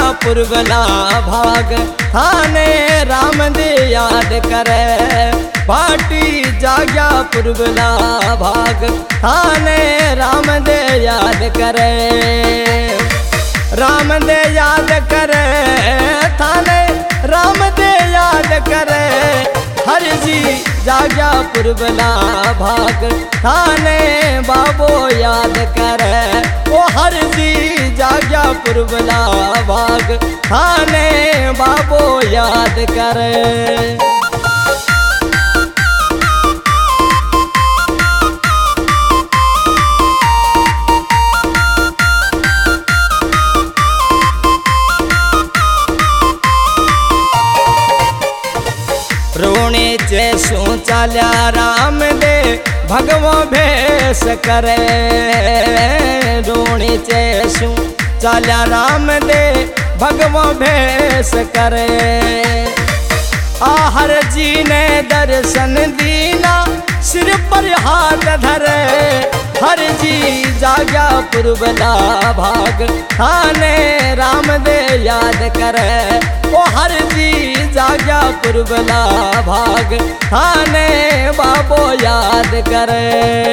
पुरबला भाग थाने राम दे याद करे। भाटी जाग्या पुरबला भाग थाने राम दे याद करे। राम दे याद करे थाने राम दे याद करे। हर जी जाग्या पुरबला भाग थाने बाबो याद करे। ओ हर जी जाग्या पुरबला भाग थाने बाबो याद करे। रोणे जैसू चाल्या राम दे भगवो भेस करे। रोणे जैसू चाल्या राम दे भगवो भेस करे। आहर जी ने दर्शन दीना सिर पर हाथ धरे। हर जी जाग्या पुरबला भाग थाने राम दे याद करे। ओ हर जी जाग्या पुरबला भाग थाने बाबो याद करे।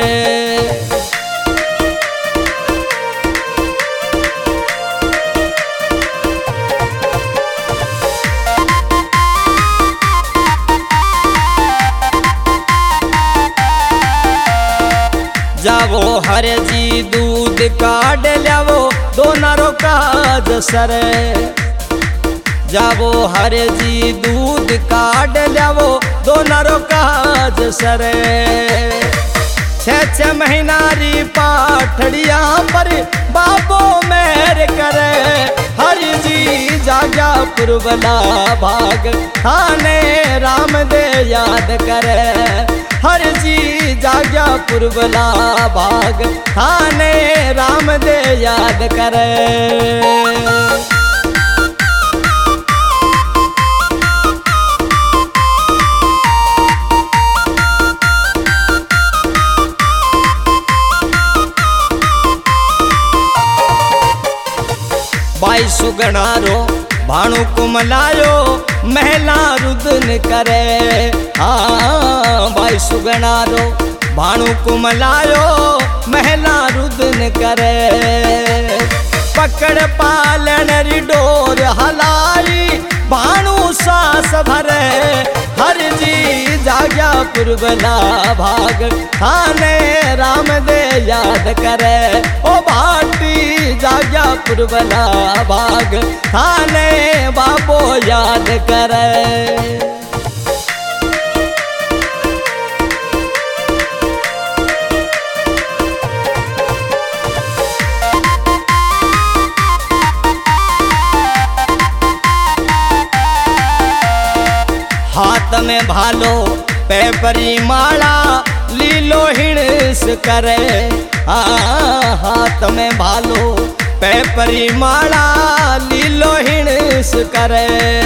जावो हर जी दूध काढ़ ल्यावो दोनारो काज सरे। जावो हर जी दूध काढ़ ल्यावो दोनारो काज सरे। 6 महीनारी पाठड़िया पर बाबो मेहर करे। हर जी जाग्या पुरबला भाग थाने राम दे याद करे। हर जी जाग्या पुरबला भाग थाने राम दे याद करे। बाई सुगणारो भाणु कुमलायो महला रुदन करे। हाँ बाई सुगणारो भाणु कुमलायो महला रुदन करे। पकड़ पालन री डोर हलाई भाणु सास भरे। हर जी जाग्या पुरबला भाग थाने राम दे याद करे। ओ भाटी जाग्या पुरबला भाग थाने बाबो याद करे। हाथ में भालो पेपरी माला लीलो हिणस करे। हाथ में भालो पेपरी माला लीलो हिणस करे।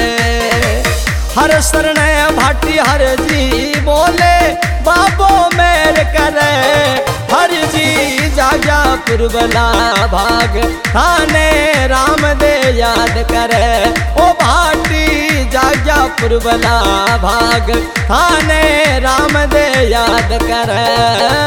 हर शरण भाटी हर जी बोले बाबो मेर करे। हर जी जाग्या पुरबला भाग थाने राम दे याद करे। ओ भाटी जाग्या पुरबला भाग थाने राम दे याद करे।